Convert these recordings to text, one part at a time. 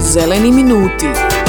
Zeleni minuti.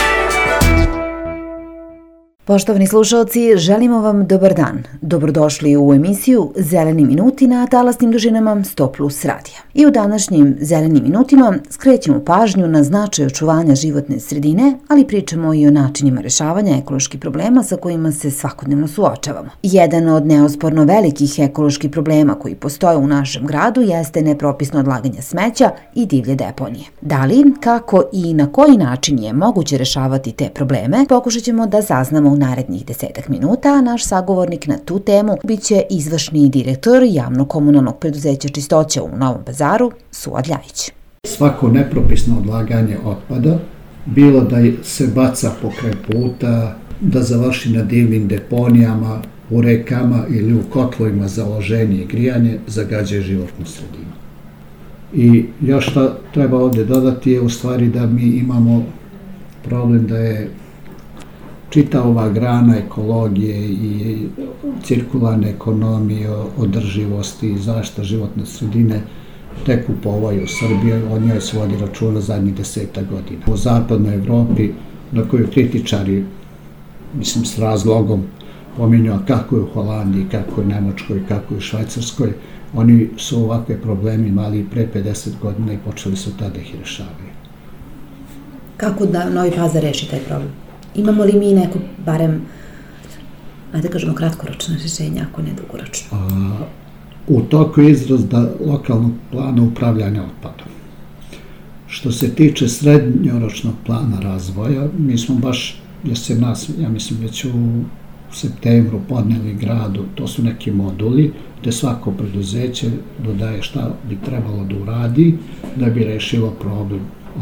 Poštovani slušalci, želimo vam dobar dan. Dobrodošli u emisiju Zeleni minuti na talasnim dužinama 100+ radija. I u današnjim Zelenim minutima skrećemo pažnju na značaj očuvanja životne sredine, ali pričamo i o načinima rešavanja ekoloških problema sa kojima se svakodnevno suočavamo. Jedan od neosporno velikih ekoloških problema koji postoje u našem gradu jeste nepropisno odlaganje smeća i divlje deponije. Da li, kako i na koji način je moguće rešavati te probleme, pokušat ćemo da saznamo u narednih 10 minuta, a naš sagovornik na tu temu biće izvršni direktor javno-komunalnog preduzeća Čistoća u Novom Pazaru, Suad Ljajić. Svako nepropisno odlaganje otpada, bilo da se baca pokraj puta, da završi na divnim deponijama, u rekama ili u kotlovima za loženje i grijanje, zagađuje životnu sredinu. I još što treba ovdje dodati je u stvari da mi imamo problem da je čita ova grana ekologije i cirkularne ekonomije, održivosti i zaštita životne sredine tek u povoju Srbije, o njoj se vodi računa zadnjih 10 godina. U zapadnoj Evropi, na koju kritičari, mislim s razlogom, pominju kako je u Holandiji, kako je u Nemačkoj, kako je u Švajcarskoj, oni su ovakve probleme imali pre 50 godina i počeli su tada ih rešavaju. Kako da Novi Pazar reši taj problem? Imamo li mi neko, barem, da kažemo, kratkoročno rješenje, ako ne dugoročno? U toku je izraz lokalnog plana upravljanja otpadom. Što se tiče srednjoročnog plana razvoja, mi smo baš, ja mislim već u septembru podneli gradu, to su neki moduli, gde svako preduzeće dodaje šta bi trebalo da uradi da bi rešilo problem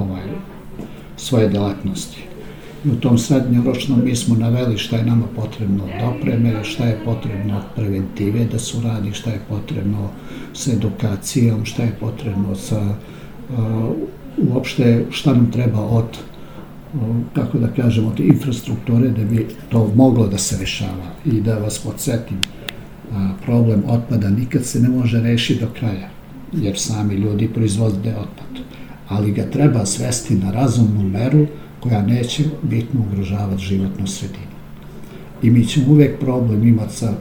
svoje delatnosti. U tom srednjoročnom mi smo naveli šta je nama potrebno od opreme, šta je potrebno od preventive da se uradi, šta je potrebno sa edukacijom, šta je potrebno sa uopšte šta nam treba od, kako da kažem, od infrastrukture da bi to moglo da se rešava. I da vas podsjetim, problem otpada nikad se ne može rešiti do kraja, jer sami ljudi proizvode otpad, ali ga treba svesti na razumnu meru koja neće bitno ugrožavati životnu sredinu. I mi ćemo uvek problem imati sa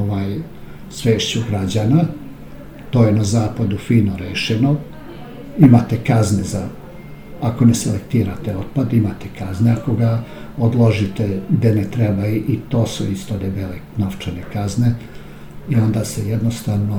svešću građana, to je na zapadu fino rešeno, imate kazne za, ako ne selektirate otpad, imate kazne, ako ga odložite gde ne treba i to su isto debele novčane kazne i onda se jednostavno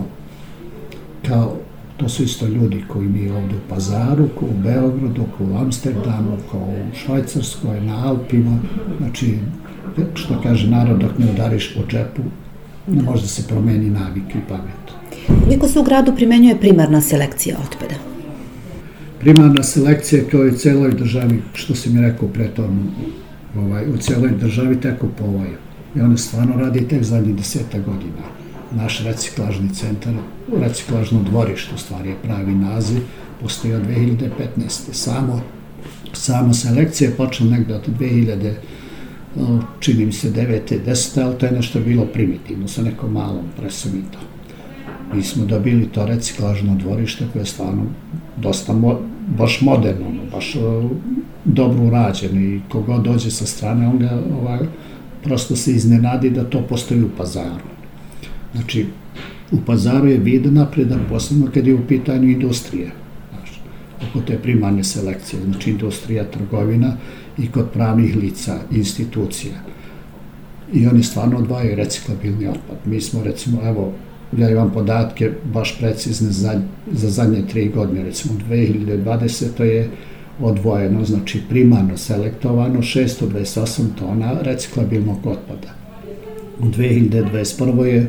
kao to su isto ljudi koji mi ovdje u Pazaru, ko u Beogradu, ko u Amsterdamu, ko u Švajcarskoj, na Alpima. Znači, što kaže narod, dok ne udariš po džepu, ne može da se promeni navik i pamet. Koliko se u gradu primenjuje primarna selekcija otpada? Primarna selekcija kao i u celoj državi, što si mi rekao pre tomu, u celoj državi tek u povoju. I ono stvarno radi tek zadnjih 10 godina. Naš reciklažni centar, reciklažno dvorište, u stvari je pravi naziv, postoji od 2015. Samo selekcija je počela negde od 2000, čini mi se 9. 10. ali to je nešto bilo primitivno, sa nekom malom presom i to. Mi smo dobili to reciklažno dvorište koje je stvarno dosta baš moderno, baš dobro urađeno i kogod dođe sa strane, on ga prosto se iznenadi da to postoji u Pazaru. Znači, u Pazaru je vidan napredak, posebno kad je u pitanju industrije, oko te primarne selekcije, znači industrija, trgovina i kod pravnih lica, institucija. I oni stvarno odvajaju reciklabilni otpad. Mi smo, recimo, evo, ja imam podatke baš precizne za zadnje 3 godine, recimo 2020. je odvojeno, znači primarno selektovano 628 tona reciklabilnog otpada. U 2021. je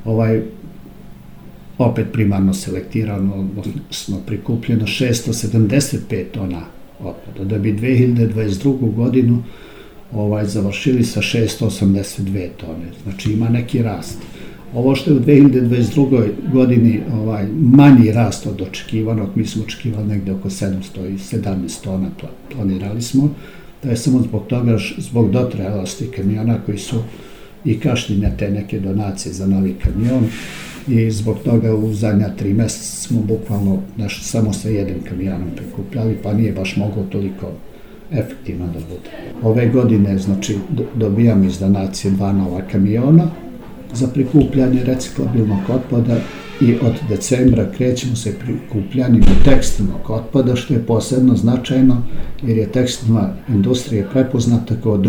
opet primarno selektirano, odnosno prikupljeno 675 tona otpada, da bi 2022. godinu završili sa 682 tone. Znači ima neki rast. Ovo što je u 2022. godini manji rast od očekivanog, mi smo očekivali negde oko 717 tona, planirali smo, to je samo zbog toga, zbog dotrajalosti kamiona koji su i kašnjenja te neke donacije za novi kamion i zbog toga u zadnja 3 mjeseca smo bukvalno samo sa jednim kamionom prikupljali, pa nije baš moglo toliko efektivno da bude. Ove godine, znači, dobijamo iz donacije 2 nova kamiona za prikupljanje reciklabilnog otpada i od decembra krećemo se prikupljanjem tekstilnog otpada, što je posebno značajno jer je tekstilna industrija prepoznata kao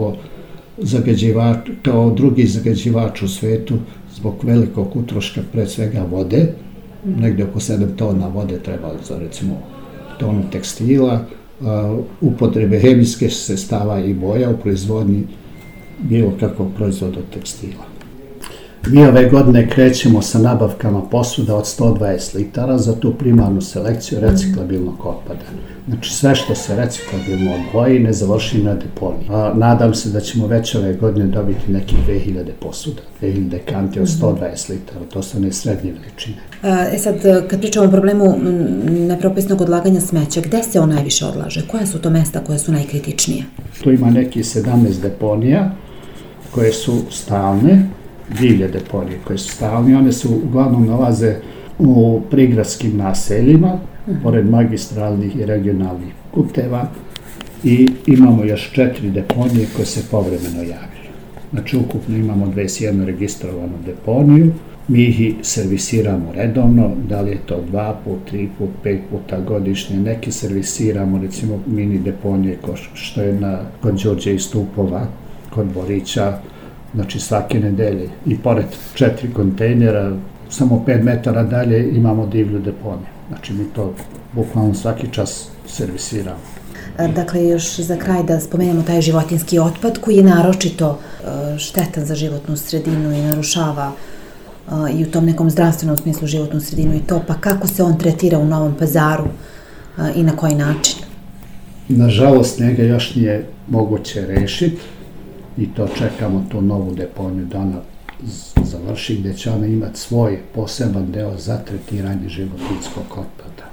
drugi zagađivač u svetu zbog velikog utroška, pre svega vode, negde oko 7 tona vode treba za recimo tonu tekstila, upotrebe hemijske sredstava i boja u proizvodnji bilo kakvog proizvoda od tekstila. Mi ove godine krećemo sa nabavkama posuda od 120 litara za tu primarnu selekciju reciklabilnog otpada. Znači sve što se reciklabilno odvoji ne završi na deponiji. Nadam se da ćemo već ove godine dobiti nekih 2000 posuda, 2000 kanti od 120 litara, to su one srednje veličine. Sad, kad pričamo o problemu nepropisnog odlaganja smeća, gde se on najviše odlaže? Koja su to mesta koje su najkritičnije? Tu ima neki 17 deponija koje su stalne, divlje deponije koje su stalne, one se uglavnom nalaze u prigradskim naseljima, pored magistralnih i regionalnih puteva, i imamo još 4 deponije koje se povremeno javljaju. Znači, ukupno imamo 21 registrovanu deponiju, mi ih servisiramo redovno, da li je to 2 put, 3 put, 5 puta godišnje, neki servisiramo, recimo mini deponije što je kod Đurđe i Stupova, kod Borića, znači svake nedelje, i pored 4 kontejnera, samo 5 metara dalje imamo divlju deponiju. Znači mi to bukvalno svaki čas servisiramo. Dakle, još za kraj da spomenemo taj životinjski otpad koji je naročito štetan za životnu sredinu i narušava i u tom nekom zdravstvenom smislu životnu sredinu i to, pa kako se on tretira u Novom Pazaru i na koji način? Nažalost, njega još nije moguće rešiti i to čekamo tu novu deponiju da ona završi, gde će ona imati svoj poseban deo za tretiranje životinjskog otpada.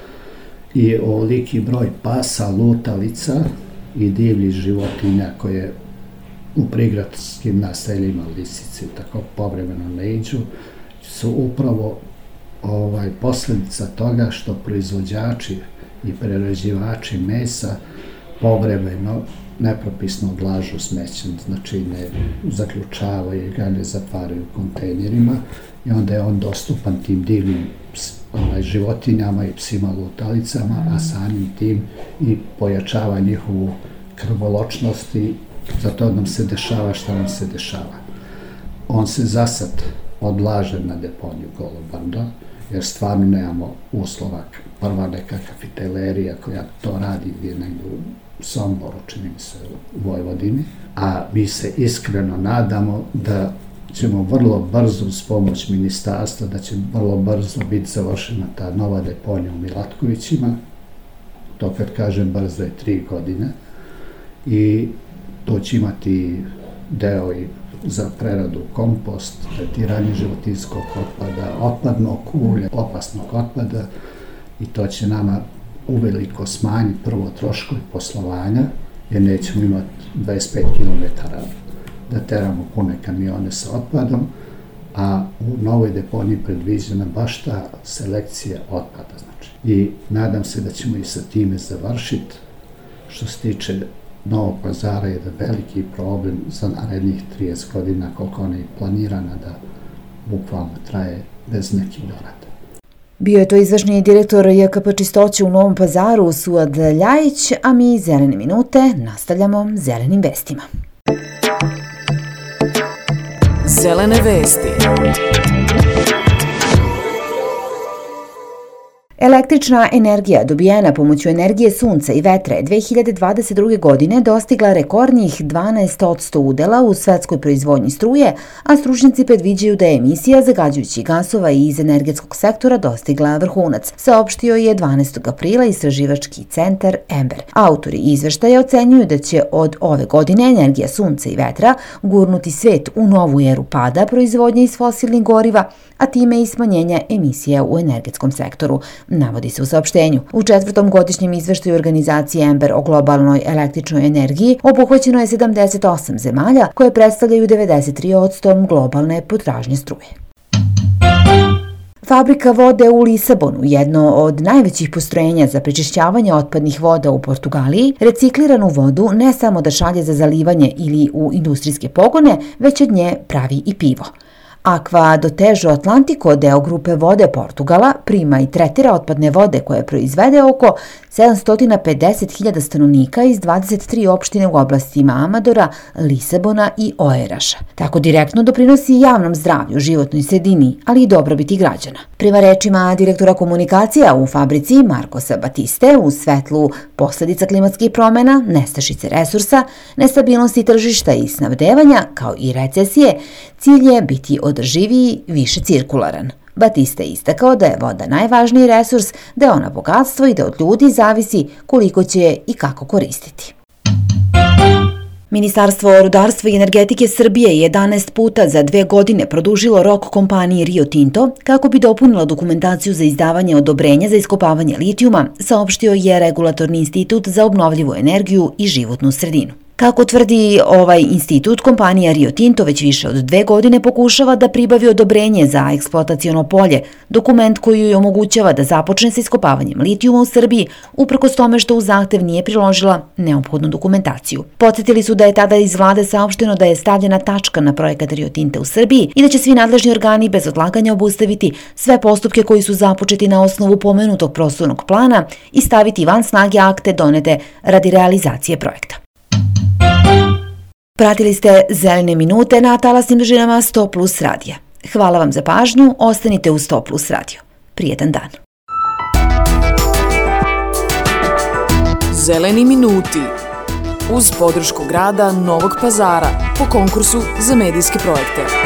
I ovoliki broj pasa, lutalica i divljih životinja koje u prigradskim naseljima, lisice, tako povremeno naiđu, su upravo posledica toga što proizvođači i prerađivači mesa povremeno nepropisno odlažu smeće, znači ne zaključavaju ga, ne zatvaraju kontejnerima i onda je on dostupan tim divnim životinjama i psima lutalicama, a samim tim i pojačava njihovu krvoločnost i zato nam se dešava šta nam se dešava. On se zasad odlaže na deponiju Golo Brdo, jer stvarno nemamo uslova. Prva neka kafitelerija koja to radi je negdje u Somboru, čini mi se, u Vojvodini, a mi se iskreno nadamo da ćemo vrlo brzo, uz pomoć ministarstva, da će vrlo brzo biti završena ta nova deponija u Milatkovićima. To kad kažem brzo je 3 godine i to će imati deo i za preradu kompost, tretiranje životinjskog otpada, otpadnog ulja, opasnog otpada, i to će nama uveliko smanjiti prvo troškove poslovanja, jer nećemo imati 25 km da teramo pune kamione sa otpadom, a u novoj deponiji predviđena baš ta selekcija otpada. Znači. I nadam se da ćemo i sa time završiti. Što se tiče Novog Pazara je da veliki problem za narednih 30 godina, koliko ona je planirana da bukvalno traje bez nekih dorada. Bio je to izvršni direktor JKP Čistoće u Novom Pazaru, Suad Ljajić, a mi Zelene minute nastavljamo zelenim vestima. Zelene vesti. Električna energija dobijena pomoću energije sunca i vetra je 2022. godine dostigla rekordnih 12% udela u svetskoj proizvodnji struje, a stručnjaci predviđaju da je emisija zagađujućih gasova iz energetskog sektora dostigla vrhunac, saopštio je 12. aprila istraživački centar Ember. Autori izveštaja ocenjuju da će od ove godine energija sunca i vetra gurnuti svet u novu eru pada proizvodnje iz fosilnih goriva, a time i smanjenja emisija u energetskom sektoru, navodi se u saopštenju. U 4. godišnjem izveštaju organizacije Ember o globalnoj električnoj energiji obuhvaćeno je 78 zemalja koje predstavljaju 93% globalne potražnje struje. Fabrika vode u Lisabonu, jedno od najvećih postrojenja za prečišćavanje otpadnih voda u Portugaliji, recikliranu vodu ne samo da šalje za zalivanje ili u industrijske pogone, već od nje pravi i pivo. Aqua do Tejo Atlantico, deo grupe vode Portugala, prima i tretira otpadne vode koje proizvede oko 750.000 stanovnika iz 23 opštine u oblastima Amadora, Lisabona i Oeiras. Tako direktno doprinosi javnom zdravlju, životnoj sredini, ali i dobrobiti građana. Prema rečima direktora komunikacija u fabrici Marcosa Batiste, u svetlu posledica klimatskih promena, nestašice resursa, nestabilnosti tržišta i snabdevanja, kao i recesije, cilj je biti održiviji, više cirkularan. Batiste je istakao da je voda najvažniji resurs, da je ona bogatstvo i da od ljudi zavisi koliko će je i kako koristiti. Ministarstvo rudarstva i energetike Srbije je 11 puta za 2 godine produžilo rok kompaniji Rio Tinto kako bi dopunila dokumentaciju za izdavanje odobrenja za iskopavanje litijuma, saopštio je Regulatorni institut za obnovljivu energiju i životnu sredinu. Kako tvrdi ovaj institut, kompanija Rio Tinto već više od 2 godine pokušava da pribavi odobrenje za eksploataciono polje, dokument koji joj omogućava da započne sa iskopavanjem litijuma u Srbiji, uprkos tome što u zahtev nije priložila neophodnu dokumentaciju. Podsjetili su da je tada iz vlade saopšteno da je stavljena tačka na projekat Rio Tinta u Srbiji i da će svi nadležni organi bez odlaganja obustaviti sve postupke koji su započeti na osnovu pomenutog prostornog plana i staviti van snage akte donete radi realizacije projekta. Pratili ste Zelene minute na talasnim dužinama 100+ radija. Hvala vam za pažnju, ostanite u 100+ radio. Prijetan dan. Zeleni minuti uz podršku grada Novog Pazara po konkursu za medijske projekte.